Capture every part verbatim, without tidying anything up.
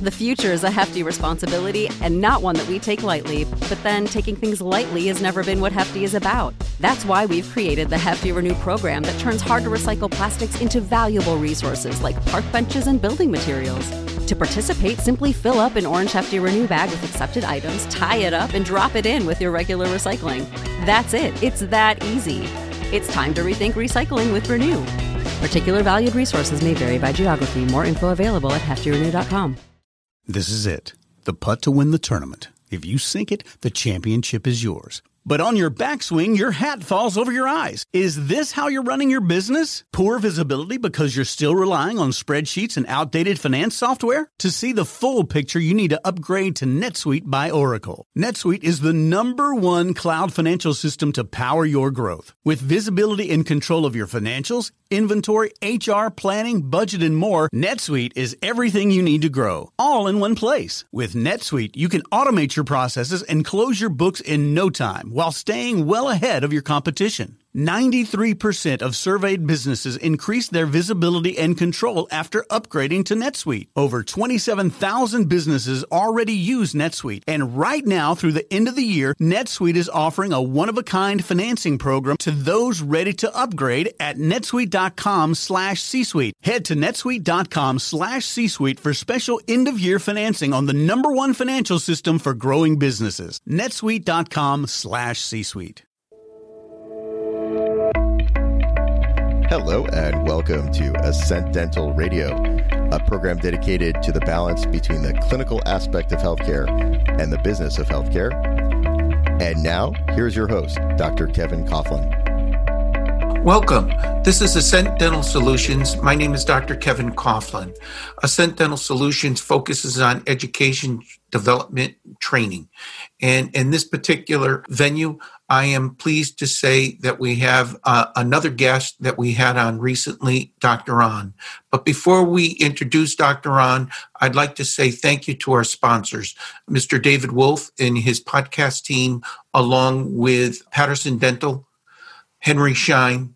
The future is a hefty responsibility and not one that we take lightly, but then taking things lightly has never been what Hefty is about. That's why we've created the Hefty Renew program that turns hard-to-recycle plastics into valuable resources like park benches and building materials. To participate, simply fill up an orange Hefty Renew bag with accepted items, tie it up, and drop it in with your regular recycling. That's it. It's that easy. It's time to rethink recycling with Renew. Particular valued resources may vary by geography. More info available at hefty renew dot com. This is it. The putt to win the tournament. If you sink it, the championship is yours. But on your backswing, your hat falls over your eyes. Is this how you're running your business? Poor visibility because you're still relying on spreadsheets and outdated finance software? To see the full picture, you need to upgrade to NetSuite by Oracle. NetSuite is the number one cloud financial system to power your growth. With visibility and control of your financials, inventory, H R, planning, budget, and more, NetSuite is everything you need to grow, all in one place. With NetSuite, you can automate your processes and close your books in no time, while staying well ahead of your competition. ninety-three percent of surveyed businesses increased their visibility and control after upgrading to NetSuite. Over twenty-seven thousand businesses already use NetSuite. And right now, through the end of the year, NetSuite is offering a one-of-a-kind financing program to those ready to upgrade at netsuite.com slash C-Suite. Head to netsuite.com slash C-Suite for special end-of-year financing on the number one financial system for growing businesses. netsuite.com slash C-Suite. Hello and welcome to Ascent Dental Radio, a program dedicated to the balance between the clinical aspect of healthcare and the business of healthcare. And now, here's your host, Doctor Kevin Coughlin. Welcome. This is Ascent Dental Solutions. My name is Doctor Kevin Coughlin. Ascent Dental Solutions focuses on education, development, training. And in this particular venue, I am pleased to say that we have uh, another guest that we had on recently, Doctor Ron. But before we introduce Doctor Ron, I'd like to say thank you to our sponsors, Mister David Wolf and his podcast team, along with Patterson Dental, Henry Schein,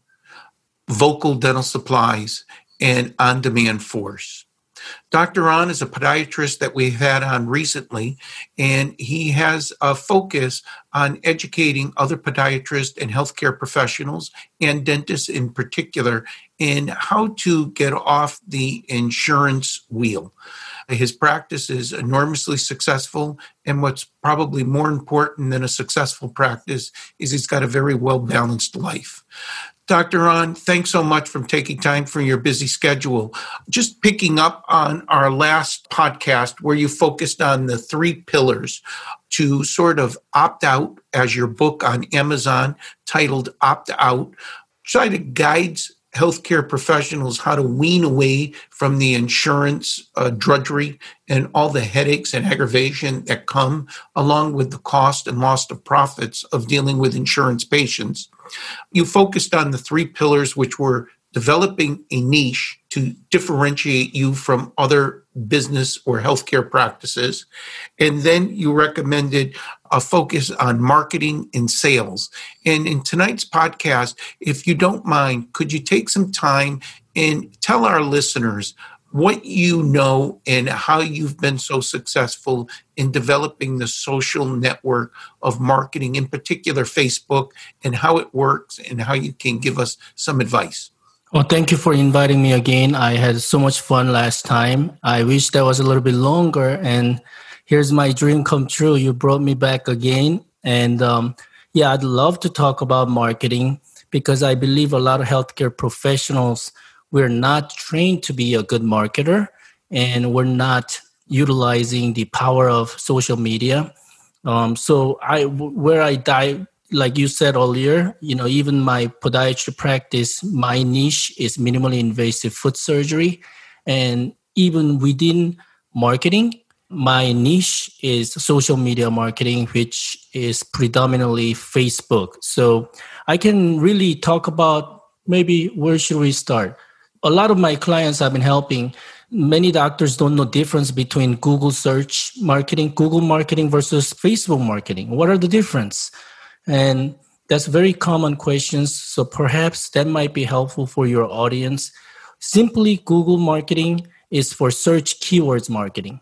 Vocal Dental Supplies, and On Demand Force. Doctor Ron is a podiatrist that we've had on recently, and he has a focus on educating other podiatrists and healthcare professionals and dentists in particular in how to get off the insurance wheel. His practice is enormously successful, and what's probably more important than a successful practice is he's got a very well-balanced life. Doctor Ron, thanks so much for taking time from your busy schedule. Just picking up on our last podcast where you focused on the three pillars to sort of opt out, as your book on Amazon titled Opt Out, try to guide healthcare professionals how to wean away from the insurance uh, drudgery and all the headaches and aggravation that come along with the cost and loss of profits of dealing with insurance patients. You focused on the three pillars, which were developing a niche to differentiate you from other business or healthcare practices. And then you recommended a focus on marketing and sales. And in tonight's podcast, if you don't mind, could you take some time and tell our listeners what you know and how you've been so successful in developing the social network of marketing, in particular Facebook, and how it works and how you can give us some advice? Well, thank you for inviting me again. I had so much fun last time. I wish that was a little bit longer, and here's my dream come true. You brought me back again. And um, yeah, I'd love to talk about marketing because I believe a lot of healthcare professionals, we're not trained to be a good marketer, and we're not utilizing the power of social media. Um, so I, where I dive, like you said earlier, you know, even my podiatry practice, my niche is minimally invasive foot surgery. And even within marketing, my niche is social media marketing, which is predominantly Facebook. So I can really talk about maybe where should we start? A lot of my clients I've been helping, many doctors don't know the difference between Google search marketing, Google marketing versus Facebook marketing. What are the difference? And that's very common questions. So perhaps that might be helpful for your audience. Simply Google marketing is for search keywords marketing.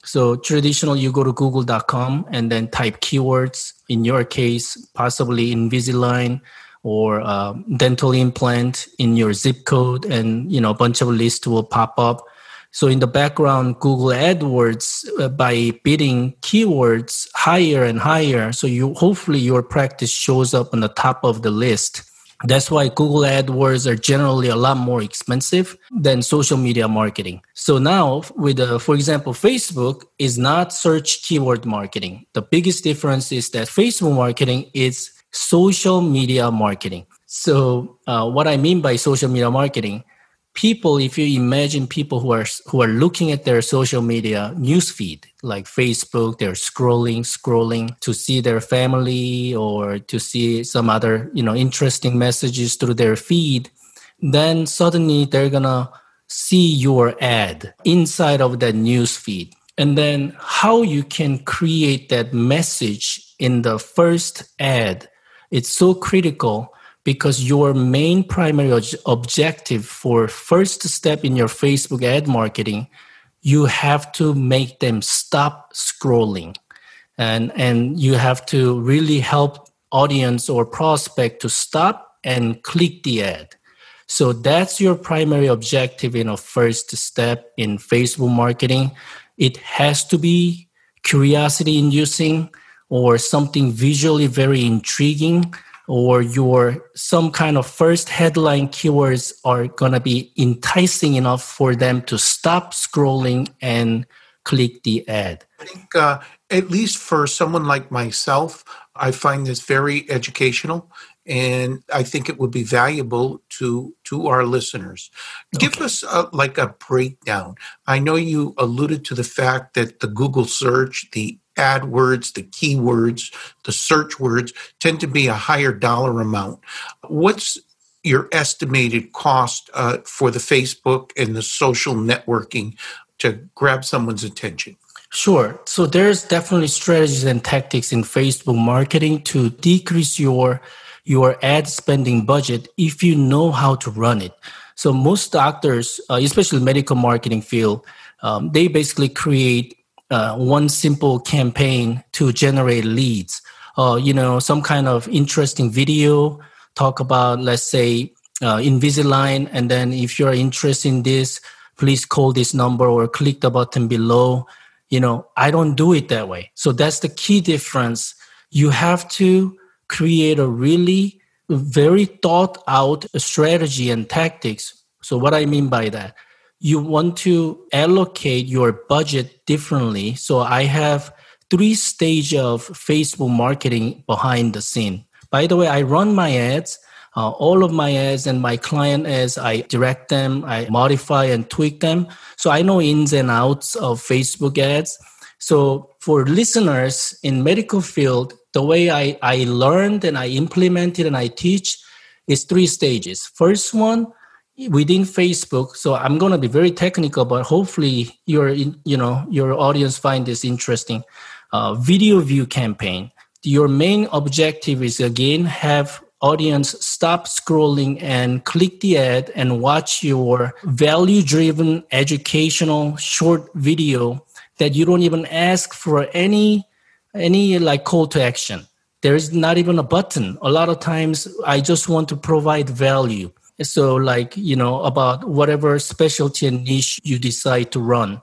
So traditional, you go to google dot com and then type keywords. In your case, possibly Invisalign or uh, dental implant in your zip code, and you know a bunch of lists will pop up. So in the background, Google AdWords, uh, by bidding keywords higher and higher, so you hopefully your practice shows up on the top of the list. That's why Google AdWords are generally a lot more expensive than social media marketing. So now with, uh, for example, Facebook is not search keyword marketing. The biggest difference is that Facebook marketing is social media marketing. So uh, what I mean by social media marketing, people, if you imagine people who are who are looking at their social media newsfeed, like Facebook, they're scrolling, scrolling to see their family or to see some other, you know, interesting messages through their feed. Then suddenly they're gonna see your ad inside of that newsfeed. And then how you can create that message in the first ad, it's so critical. Because your main primary ob- objective for first step in your Facebook ad marketing, you have to make them stop scrolling. And, and you have to really help audience or prospect to stop and click the ad. So that's your primary objective in a first step in Facebook marketing. It has to be curiosity inducing or something visually very intriguing, or your some kind of first headline keywords are going to be enticing enough for them to stop scrolling and click the ad. I think uh, at least for someone like myself, I find this very educational, and I think it would be valuable to to our listeners. Give okay. us a, like a breakdown. I know you alluded to the fact that the Google search, the AdWords, the keywords, the search words tend to be a higher dollar amount. What's your estimated cost uh, for the Facebook and the social networking to grab someone's attention? Sure. So there's definitely strategies and tactics in Facebook marketing to decrease your your ad spending budget if you know how to run it. So most doctors, uh, especially medical marketing field, um, they basically create Uh, one simple campaign to generate leads. Uh, you know, some kind of interesting video, talk about, let's say, uh, Invisalign, and then if you're interested in this, please call this number or click the button below. You know, I don't do it that way. So that's the key difference. You have to create a really very thought out strategy and tactics. So what I mean by that, you want to allocate your budget differently. So I have three stages of Facebook marketing behind the scene. By the way, I run my ads, uh, all of my ads and my client ads, I direct them, I modify and tweak them. So I know ins and outs of Facebook ads. So for listeners in medical field, the way I, I learned and I implemented and I teach is three stages. First one, within Facebook, so I'm going to be very technical, but hopefully your, you know, your audience find this interesting. Uh, video view campaign. Your main objective is, again, have audience stop scrolling and click the ad and watch your value-driven educational short video that you don't even ask for any, any like call to action. There is not even a button. A lot of times I just want to provide value. So like, you know, about whatever specialty and niche you decide to run.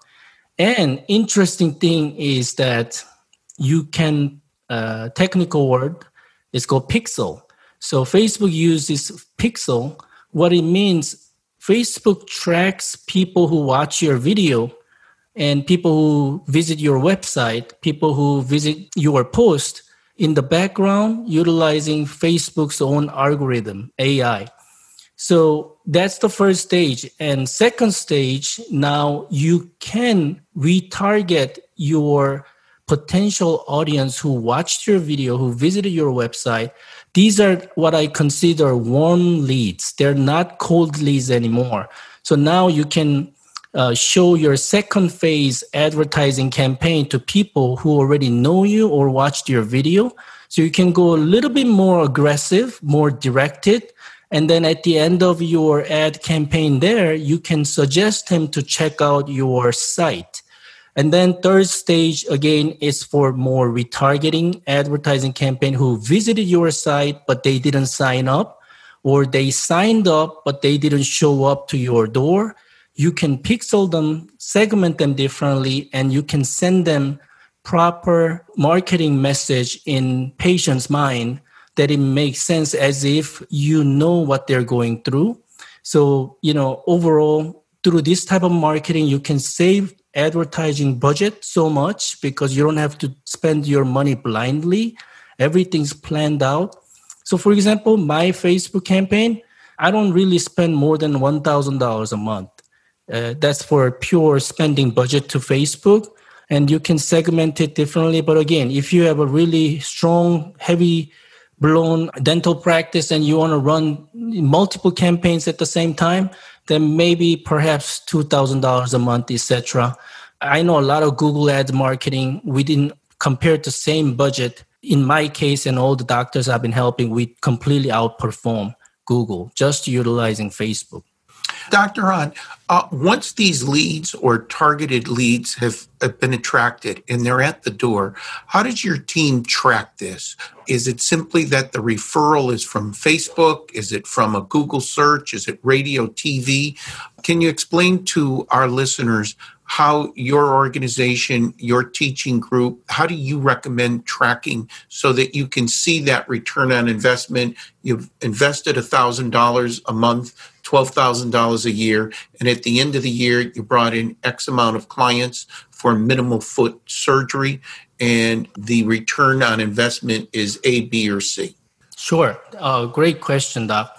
And interesting thing is that you can, uh, technical word is called pixel. So Facebook uses pixel. What it means, Facebook tracks people who watch your video and people who visit your website, people who visit your post in the background, utilizing Facebook's own algorithm, A I. So that's the first stage. And second stage, now you can retarget your potential audience who watched your video, who visited your website. These are what I consider warm leads. They're not cold leads anymore. So now you can uh, show your second phase advertising campaign to people who already know you or watched your video. So you can go a little bit more aggressive, more directed. And then at the end of your ad campaign there, you can suggest him to check out your site. And then third stage, again, is for more retargeting advertising campaign who visited your site, but they didn't sign up, or they signed up, but they didn't show up to your door. You can pixel them, segment them differently, and you can send them proper marketing message in patient's mind that it makes sense as if you know what they're going through. So, you know, overall, through this type of marketing, you can save advertising budget so much because you don't have to spend your money blindly. Everything's planned out. So, for example, my Facebook campaign, I don't really spend more than one thousand dollars a month. Uh, that's for pure spending budget to Facebook. And you can segment it differently. But again, if you have a really strong, heavy blown dental practice and you want to run multiple campaigns at the same time, then maybe perhaps two thousand dollars a month, et cetera. I know a lot of Google Ads marketing, we didn't compare the same budget. In my case and all the doctors I've been helping, we completely outperform Google just utilizing Facebook. Doctor Hahn, uh, once these leads or targeted leads have, have been attracted and they're at the door, how does your team track this? Is it simply that the referral is from Facebook? Is it from a Google search? Is it radio, T V? Can you explain to our listeners how your organization, your teaching group, how do you recommend tracking so that you can see that return on investment? You've invested one thousand dollars a month, twelve thousand dollars a year, and at the end of the year, you brought in X amount of clients for minimal foot surgery, and the return on investment is A, B, or C? Sure. Uh, great question, Doc.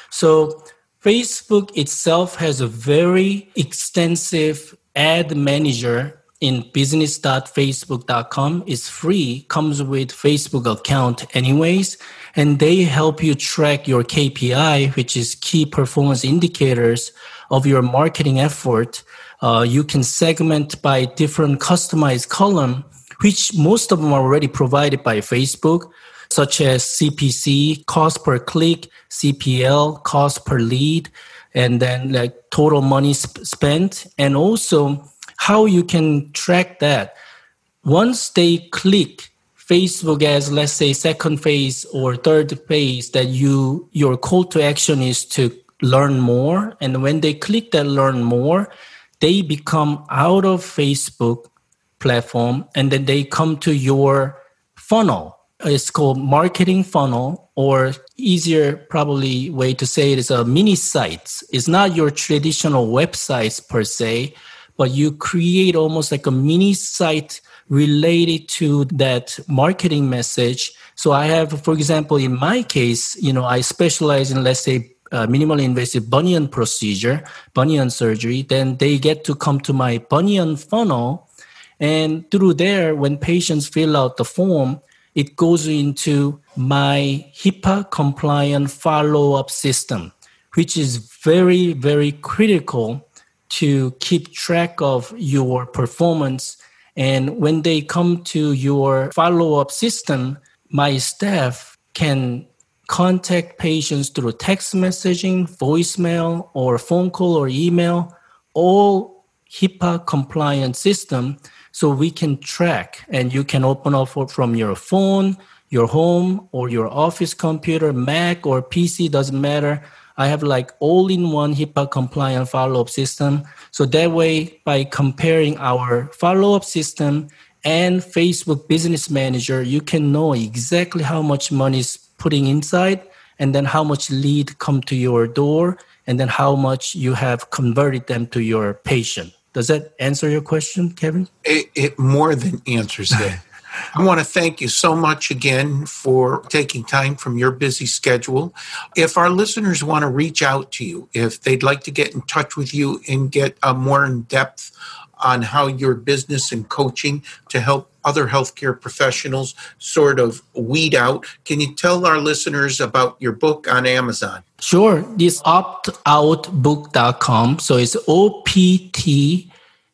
So Facebook itself has a very extensive ad manager in business dot facebook dot com. It's free, comes with Facebook account anyways, and they help you track your K P I, which is key performance indicators of your marketing effort. Uh, you can segment by different customized column, which most of them are already provided by Facebook, such as C P C, cost per click, C P L, cost per lead, and then like total money sp- spent, and also how you can track that. Once they click Facebook as, let's say, second phase or third phase, that you your call to action is to learn more, and when they click that learn more, they become out of Facebook platform, and then they come to your funnel. It's called marketing funnel, or easier probably way to say it is a mini sites. It's not your traditional websites per se, but you create almost like a mini site related to that marketing message. So I have, for example, in my case, you know, I specialize in, let's say, uh, minimally invasive bunion procedure, bunion surgery. Then they get to come to my bunion funnel, and through there, when patients fill out the form, it goes into my HIPAA compliant follow-up system, which is very, very critical to keep track of your performance. And when they come to your follow-up system, my staff can contact patients through text messaging, voicemail, or phone call or email, all HIPAA compliant system. So we can track, and you can open up from your phone, your home, or your office computer, Mac or P C, doesn't matter. I have like all-in-one HIPAA compliant follow-up system. So that way, by comparing our follow-up system and Facebook Business Manager, you can know exactly how much money is putting inside, and then how much lead come to your door, and then how much you have converted them to your patient. Does that answer your question, Kevin? It, it more than answers it. I want to thank you so much again for taking time from your busy schedule. If our listeners want to reach out to you, if they'd like to get in touch with you and get uh, more in depth on how your business and coaching to help other healthcare professionals sort of weed out, can you tell our listeners about your book on Amazon? Sure. It's opt out book dot com. So it's O P T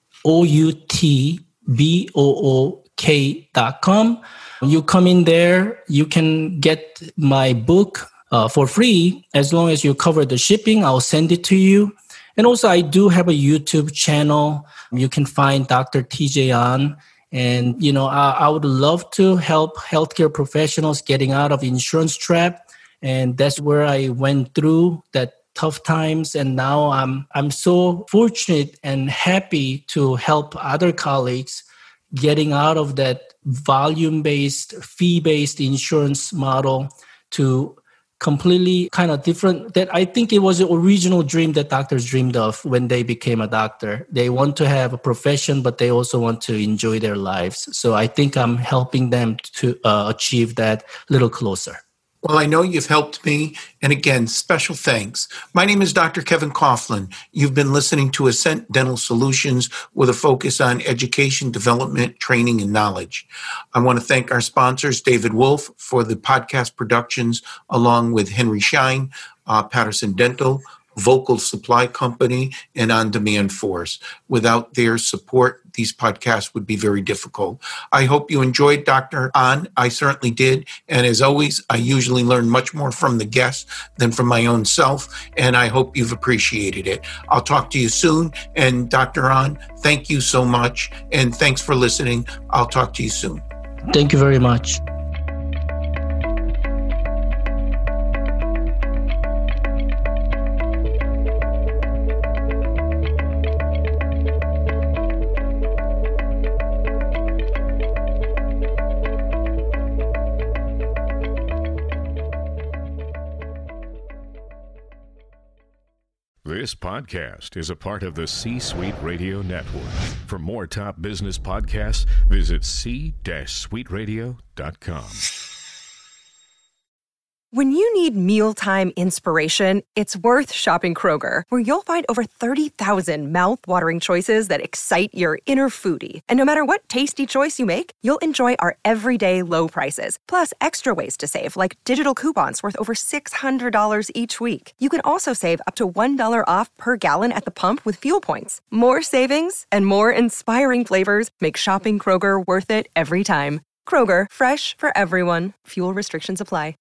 O U T B O O K dot com. You come in there, you can get my book uh, for free. As long as you cover the shipping, I'll send it to you. And also, I do have a YouTube channel. You can find Doctor T J on. And, you know, I, I would love to help healthcare professionals getting out of insurance trap. And that's where I went through that tough times. And now I'm I'm so fortunate and happy to help other colleagues getting out of that volume-based, fee-based insurance model to completely kind of different. That I think it was the original dream that doctors dreamed of when they became a doctor. They want to have a profession, but they also want to enjoy their lives. So I think I'm helping them to uh, achieve that a little closer. Well, I know you've helped me. And again, special thanks. My name is Doctor Kevin Coughlin. You've been listening to Ascent Dental Solutions with a focus on education, development, training, and knowledge. I want to thank our sponsors, David Wolf, for the podcast productions, along with Henry Schein, uh, Patterson Dental, Vocal Supply Company, and On Demand Force. Without their support, these podcasts would be very difficult. I hope you enjoyed Doctor On. I certainly did. And as always, I usually learn much more from the guests than from my own self. And I hope you've appreciated it. I'll talk to you soon. And Doctor On, thank you so much. And thanks for listening. I'll talk to you soon. Thank you very much. This podcast is a part of the C-Suite Radio Network. For more top business podcasts, visit c suite radio dot com. When you need mealtime inspiration, it's worth shopping Kroger, where you'll find over thirty thousand mouth-watering choices that excite your inner foodie. And no matter what tasty choice you make, you'll enjoy our everyday low prices, plus extra ways to save, like digital coupons worth over six hundred dollars each week. You can also save up to one dollar off per gallon at the pump with fuel points. More savings and more inspiring flavors make shopping Kroger worth it every time. Kroger, fresh for everyone. Fuel restrictions apply.